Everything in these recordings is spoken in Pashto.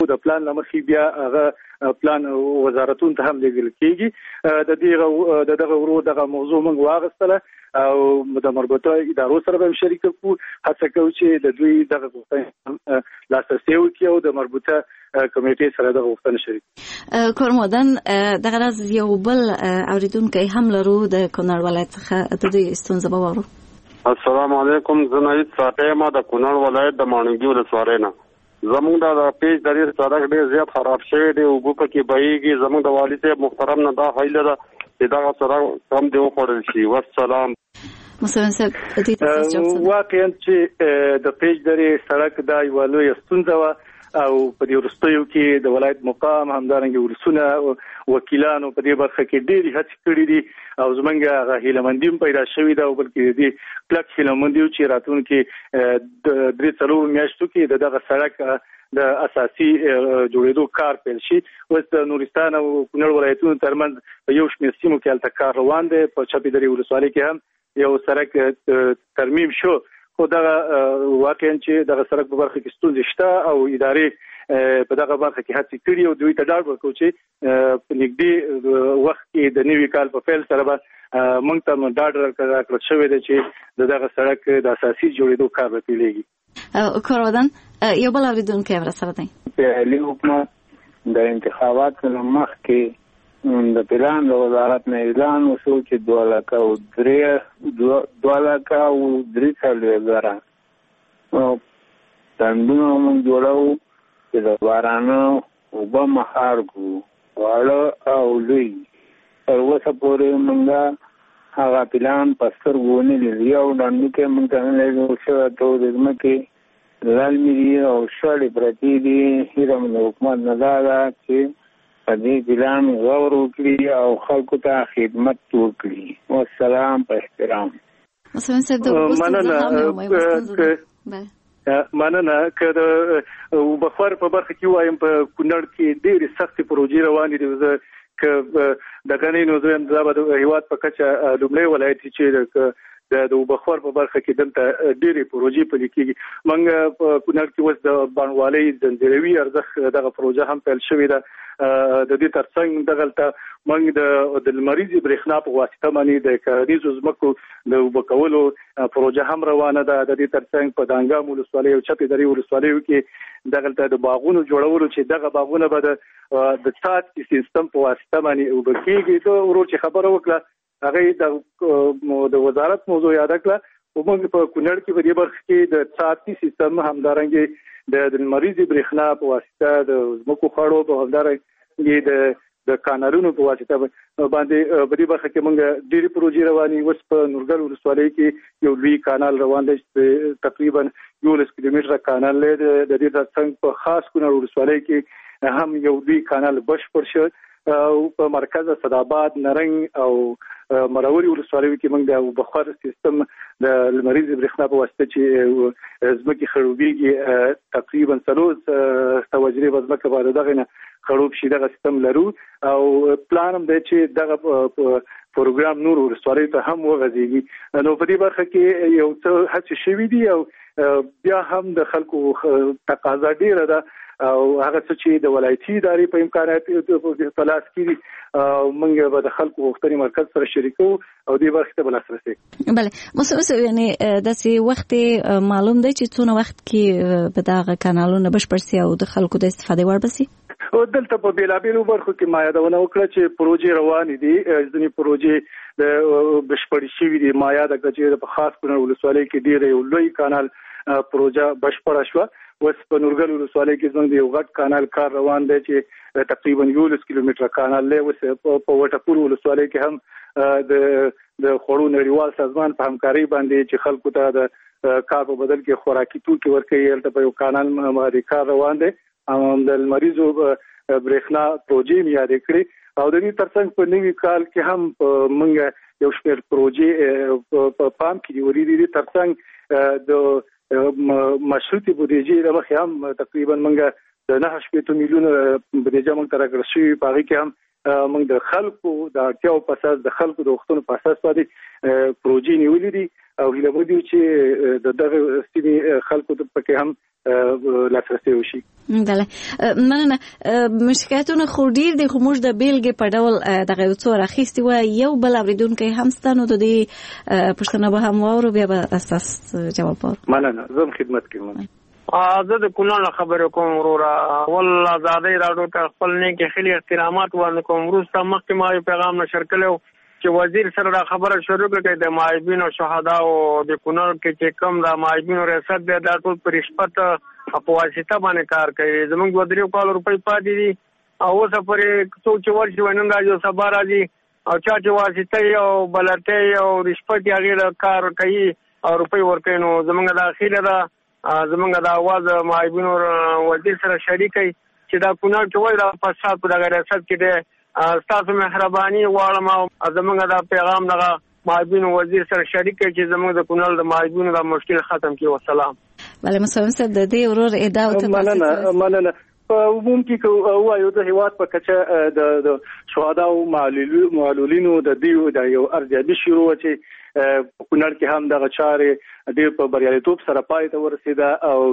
د پلان لمخې بیا هغه پلان وزارتونو ته هم لېږل کېږي. د دغه ورو دغه موضوع موږ واغستله او د مربوطه ادارو سره به شریک کوو، هڅه کوو چې د دوی دغه غوښتنې لاسرسی وکړي او د مربوطه کمیټې سره دغه غوښتنه شریک. کورمودن دغه راز یو بل اوریدونکي هم لرو د کونړ ولایت څخه، د دوی ستونزه به واورو. السلام علیکم، زه نهید ساقی ما د کونړ ولایت د ماڼوګي ولسوالۍ نه. زموږ د پیج درې سړک ډېر زیات خراب شوی دی، اوبه پکې بهیږي. زموږ د والي صاحب محترم نه دا هیله ده چې دغه سړک کم دی وخوړل شي. والسلام. مسلمان صاحب واقعا چې د پیج درې سړک دا یوه لویه ستونزه وه او په دې وروستیو کې د ولایت مقام همدارنګه ولسونه وکیلانو په دې برخه کې ډېرې هڅې کړې دي او زمونږ هغه هیلهمندي هم پیدا شوې ده او بلکې دې کلک هیلهمندي چې راتلونکي 3-4 میاشتو کې دغه سړک د اساسي جوړېدو کار پیل شي. اوس د نورستان او کونړ ولایتونو ترمنځ په یو شمېر سیمو کې هلته کار روان دی. په چپې درې ولسوالۍ کې هم یو سړک ترمیم شو، خو دغه واقعا چې دغه سړک په برخه کې ستونزې شته او ادارې په دغه برخه کې هڅې کړي او دوی ته ډاډ ورکوي چې په نږدې وخت کې د نوي کال په پیل سره به موږ ته ډاډ راکړل شوی دی چې دغه سړک د اساسي جوړېدو کار به پیلېږي. کورودن یو بل اوریدونکی هم راسره دی. فعلي حکومت د انتخاباتو نه مخکې د پلان د وزارت نه اعلان وشو چې 2,03,000 تندونه موږ جوړو چې د بارانه اوبه مهار کړو، واړه او لوی. تر اوسه پورې موږ هغه پلان په سترګو ونه لیدلي او ډنډوکې موږ ته نه لیږل شوی. ته د ځمکې للمې دي او شړې پرتې دي. هیله مو د حکومت نه دا ده چې په دې پلان غور وکړي او خلکو ته خدمت وکړي. والسلام په احترام. مننه. که د وبخور په برخه کې وایم په کونړ کې ډېرې سختې پروژې روانې دي. که د غنینو زم د هیواد په کچه لومړی ولایت چې د وبخور په برخه کې دلته ډېرې پروژې پلي کېږي. موږ په کونړ کې اوس د بڼوالۍ زنجیروي ارزښت دغه پروژه هم پیل شوې ده. د دې ترڅنګ دغلته موږ د لمریزې برېښنا په واسطه باندې د کرنیزو ځمکو د اوبه کولو پروژه هم روانه ده. د دې ترڅنګ په دانګام ولسوالۍ او چپې درې ولسوالیو کې دغلته د باغونو جوړولو چې دغه باغونه به د څاڅکي سیستم په واسطه باندې اوبه کېږي. ته ورور چې خبره وکړه هغه د وزارت موضوع یاد کړه. موږ په کونړ کې په دې برخه کې د څاڅکي سیستم همدارنګه د لمریزې برېښنا په واسطه د ځمکو خړو په همدارنګه د کانالونو په واسطه باندې په دې برخه کې موږ ډېرې پروژې روانې. اوس په نورګل ولسوالۍ کې یو لوی کانال روان دی چې تقریبا 11 کیلومتره کانال دی. د دې ترڅنګ په خاص کونړ ولسوالۍ کې هم یو لوی کانال بشپړ شو او په مرکز صداباد، نرنګ او مراوري ولسوالیو کې موږ د بخار سیستم د لمریزې برېښنا په واسطه چې ځمکې خړوبېږي تقریبا 300 وجري ځمکه باندې دغه نه خړوب شي دغه سیستم لرو او پلان هم دی چې دغه پروګرام نور ولسوالیو ته هم وغځېږي. نو په دې برخه کې یو څه هڅې شوي دي او بیا هم د خلکو تقاضا ډیره ده او هغه څه چې د ولایتي ادارې په امکاناتو په لاس کې دي موږ به د خلکو غوښتنې مرکز سره شریکو او دې برخې ته به لاسرسی. بله مستمر یعنی داسې وخت معلوم دی چې څونه وخت کې به دغه کانالونه بشپړ سي او د خلکو د استفادې وړ به سي؟ دلته په بیلابیلو برخو کې ما یادونه وکړه چې پروژې روانې دي. ځینې پروژې د بشپړې شوي دي. ما یاد کړه چې په خاص کونړ ولسوالۍ کې ډېر یو لوی کانال پروژه بشپړه شوه. اوس په نورګل ولسوالۍ کې زموږ د یو غټ کانال کار روان دی چې تقریبا 11 کیلومتره کانال دی. اوس په وټپور ولسوالۍ کې هم د خوړو نړیوال سازمان په همکارۍ باندې چې خلکو ته د کار په بدل کې خوراکي توکي ورکوي هلته په یو کانال باندې کار روان دی. د لمریزو برېښنا پروژې مې یادې کړې او د دې ترڅنګ په نوي کال کې هم موږ یو شمېر پروژې په پام کې نیولې دي. ترڅنګ د مشروطې بودیجې له مخې هم تقریبا موږ د 9 میلیونه بودیجه موږ ته راکړل شوې. په هغې کې هم موږ د خلکو د اړتیاو په اساس د خلکو د وختونو په اساس باندې پروژې نیولې دي او هیله مو دي چې د دغه سیمې خلکو ته پکې هم لاسرسي وشي. بله مننه. مشکلاتونه خو ډیر دي خو موږ د بیلګې په ډول دغه څو راخیستي و یو بل اوریدونکي هم ستنو د دې پوښتنه به هم واورو بیا به اساس جواب ورکړو. مننه زه خدمت کوم. زه د کونړ خبرې کوم وروره. والله ازادۍ راډیو ته خپل نیک خیلی احترامات وړاندې کوم. وروسته مخکې ما یو پیغام نشر کړی چې وزیر سره دا خبره شروع کړه د معایبین او شهدا او د کونړ کې چې کم د معایبین ریاست دی دا ټول پر رشوت په واسطه باندې کار کوي. زموږ 2 کال روپۍ پاتې دي او اوس پرې څوک چې ورشي ونن راځي او سبا راځي او چا چې واسطه او بلټي او رشوت هغه کار کوي او روپۍ ورکوي. نو زموږ د اخیره دا زموږ د आवाज معایبین وزیر سره شریکي چې دا کونړ کې وای دا فساد په دغه ریاست کې دی. تاسو مهرباني غواړم او زموږ د پیغام دغه معایبین وزیر سره شریک چې زموږ د کونړ د معایبین د مشکل ختم کړي. والسلام. بله مسلم صاحب د دې ورور ادعا او تفاصیل مننه. په عموم کې وایو د هیواد په کچه د شهدا او معلولینو د دیو د یو ارزیابي شروع چې کونړ کې هم دغه چارې ډېر په بریالیتوب سره پای ته ورسېده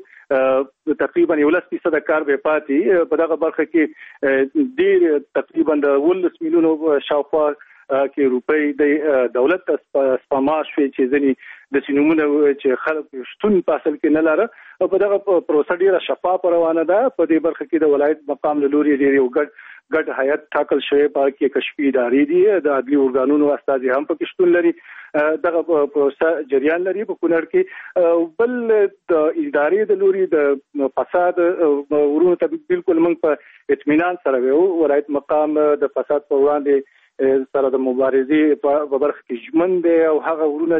او تقریبا 11% کار به پاتې په دغه برخه کې ډېر تقریبا د 19 میلیونو شاوخوا کې روپۍ د دولت سپما شوې چې ځنی د سینومونه چې خلک شتون په اصل کې نه لاره او په دغه پروسه ډیره شفاف روانه ده. په دې برخه کې د ولایت مقام له لوري ډېر یو ګډ هیئت ټاکل شوی په کې کشفي ادارې دي د عدلي ارګانونو استازي هم په کې شتون لري. دغه پروسه جریان لري په کونړ کې. بل د ادارې د لوري د فساد ورونو ته بالکل موږ په اطمینان سره وو. ولایت مقام د فساد پر وړاندې سره د مبارزې په برخه کې ژمن دی او هغه ورونه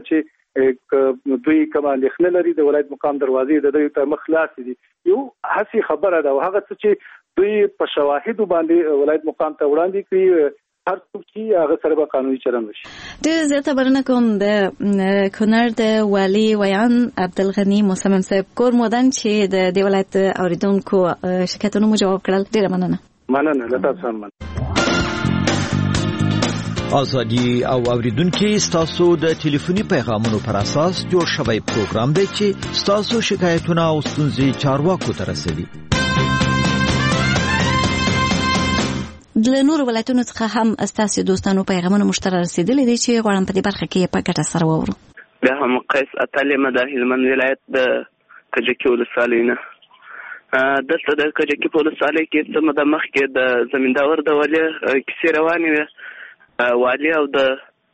چې دوی کوم اندېښنه لري د ولایت مقام دروازې د دوی ته مخ خلاص دي. یو هڅه خبره ده او هغه چې دوی په شواهد باندې ولایت مقام ته وړاندې کوي هر څوک چې هغه سره به قانوني چلند وشي. ډېر زیاته بلنه کوم د کونړ د والي ویان عبدالغني مصمم صاحب کور مودن چې د دې ولایت اوریدونکو شکایتونو مو جواب کړل. ډېر مننه. له تاسو سره ازادي او اوریدونکو ستاسو د ټلیفوني پیغامونو پر اساس جوړ شوی پروګرام دی چې ستاسو شکایتونه او ستونزې چارواکو ته رسوي. د نور ولایتونو څخه هم ستاسو دوستانو پیغامونه مشترک رسیدلي دي چې غواړم په دې برخه کې په ګټه سره وورو. بیا هم قیس اتلې د هلمند ولایت د کجکي ولسوالۍ نه دلته د کجکي په ولسوالۍ کې څه مده مخکې د زمینداور د والي کیسې روانې وې. والي او د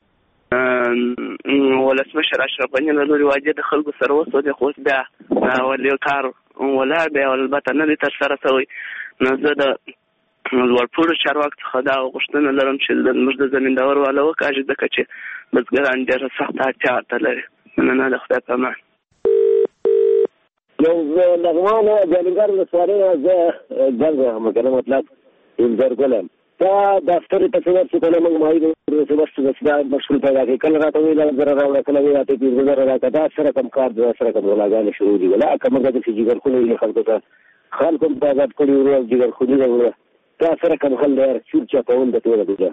ولسمشر اشرف غني له لوري واجب د خلکو سره وسوځي خو بیا والي کار ولا بیا البته نه دي ترسره شوی. نو زه د ورپوره چارواکو څخه دا غوښتنه لرم چې موږ د زمینداور والا وکاږي ځکه چې بزګران ډېره سخته اړتیا ورته لري. مننه د خدای په امان. یو نغمانه جالنګار ولسوالۍ زه ګل مکرم مطلب انځر ګلم دا دفتر ته څنګه چې کله موږ مایو د سبا مشغول پیدا کړي کله راته ویل زره راوړل کله وی راته چې زره راته دا سره کوم کار دا سره کوم ولاګان شروع دي ولا کومه د فزیکل خو نه خلکو ته خلکو په آزاد کړي ورو جګر خو دي دا سره کوم خل لري چې چا په ونده ټول ده.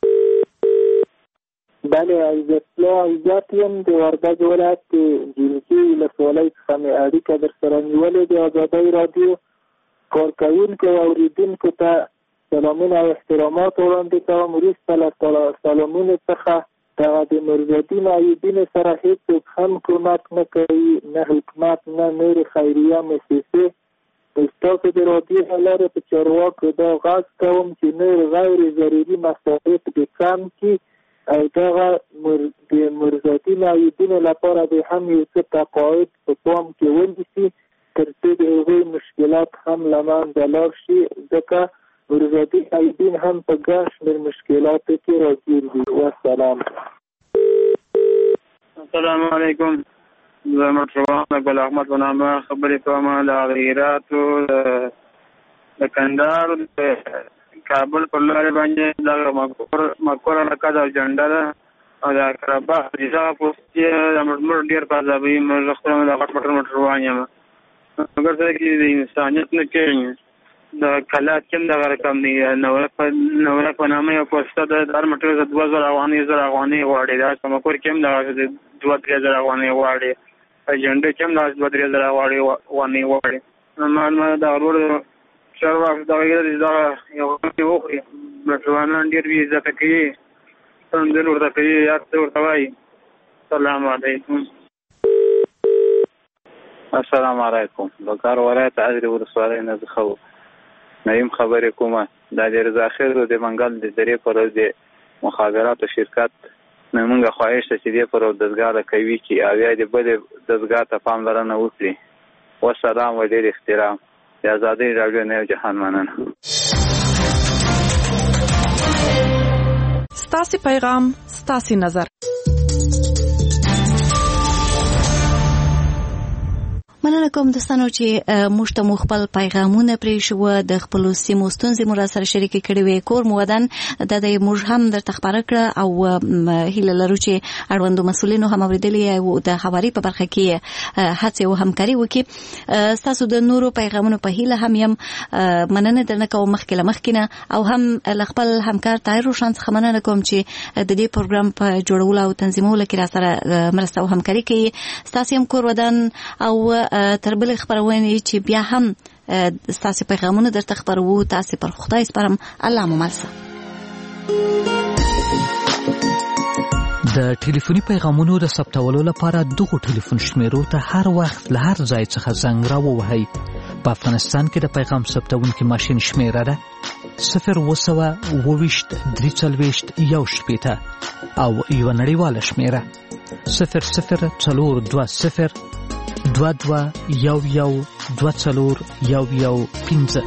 بله عزتیم د وردګ ولایت جنسي ولسوالۍ څخه مې اړیکه در سره نیولې د ازادۍ راډیو کارکوونکو او اوریدونکو ته سلامونه او احترامات وړاندې کوم. وروسته له سلامونو څخه دغه د نورالدین ایوبي سره هېڅوک هم کومک نه کوي نه حکومت نه نورې خیریه مؤسسې. ستاسو د راډیو له لارې په چارواکو دا غږ کوم چې نور غیر ضروري مصارف دې کم کړي او دغه د نورالدین ایوبي لپاره به هم یو څه تقاعد په پام کې ونیسي تر څو د هغوی مشکلات هم له منځه لاړ شي ځکه ورزادی ایدین هم په ګڼ شمېر مشکلاتو کې راګیر دي. والسلام. السلام علیکم. زه مرحبا ګل احمد بنامه خبرې کوم له هراتو د کندهار کابل پر لارې باندې د مکور علاقه د جنډا ده او د اقربا ځا پوسټ د مرمر ډیر پازابي مرخصه د غټ موټر روان یم مګر دا کې د انسانیت نه کوي د کلات کوم د رقم دی نو په نامه یو پوسټ د هر مټر 2000 افغاني غواړي دا کوم کور کوم د 2000 افغاني غواړي اجنډا کوم د 2000 افغاني غواړي نو دا ورور چارواک دا یو وخوري مټروانان ډیر وی ځکه کې څنګه ورته کوي یا څه ورته وایي السلام علیکم. السلام علیکم. بکار ولایت عزري ولسوالۍ نه خو نیم خبرې کومه د رضا خیر د منګل د درې پر د مخابراتو شرکت موږ خواهش ته چې پر دزګار کوي چې اویا د بل دزګار ته پاملرنه وکړي. والسلام و ډیر احترام. د آزادۍ راډیو نه جهان مننه. ستاسو پیغام ستاسو نظر. مننه کوم دوستانو چې موږ ته خپل پیغامونه پرې شو د خپل سیمو ستونزې مو سره شریک کړي وي. کور مو ودان د موږ هم درته خبره کړه او هیله لرو چې اړوندو مسولینو هم اوریدلې او د حواري په برخه کې هڅه او همکاري وکړي. تاسو د نورو پیغامونو په هیله هم یم مننه درنه کوم مخکینه او هم خپل همکار طاهر روشن څخه مننه کوم چې د دې پروګرام په جوړولو او تنظیمولو کې را سره مرسته او همکاري کوي. تاسو هم کور ودان او تربل خبرونه چې بیا هم تاسو پیغامونه درته خبرو تاسو پر خدای سپارم. الله مو ملسه. د ټلیفوني پیغامونو د ثبتولو لپاره دغه ټلیفون شمیرو ته هر وخت له هر ځای څخه زنګ راووهئ. په افغانستان کې د پیغام ثبتونکي ماشین شمیره ده 020 340 او یو نړیواله شمیره 0042 22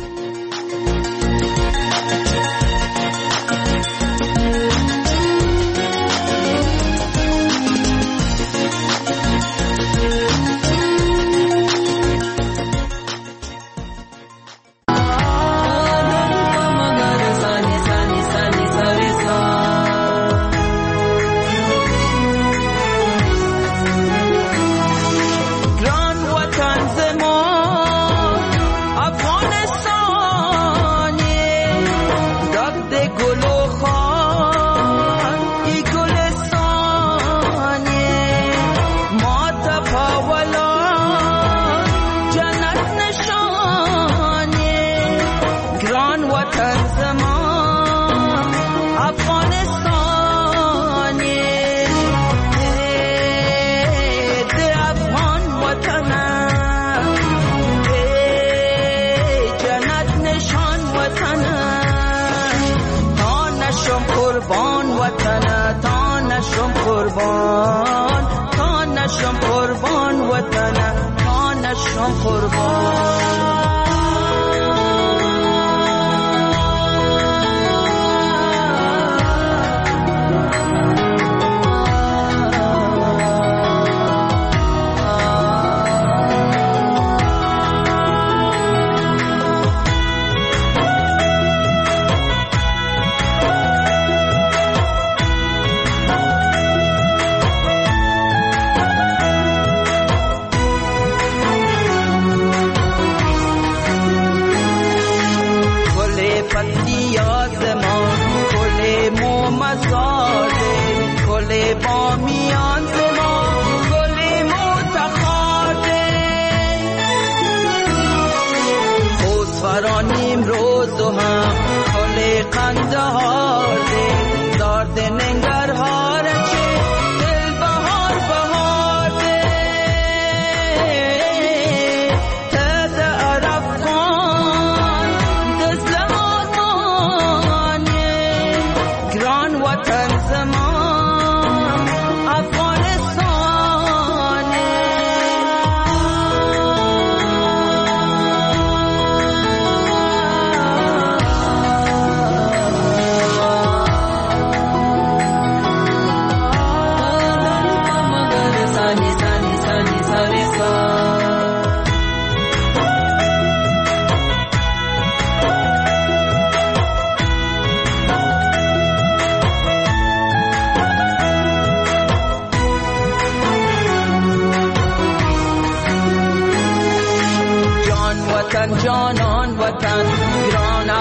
جانان وطن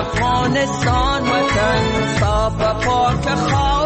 افغانستان وطن صاف و پاک خاک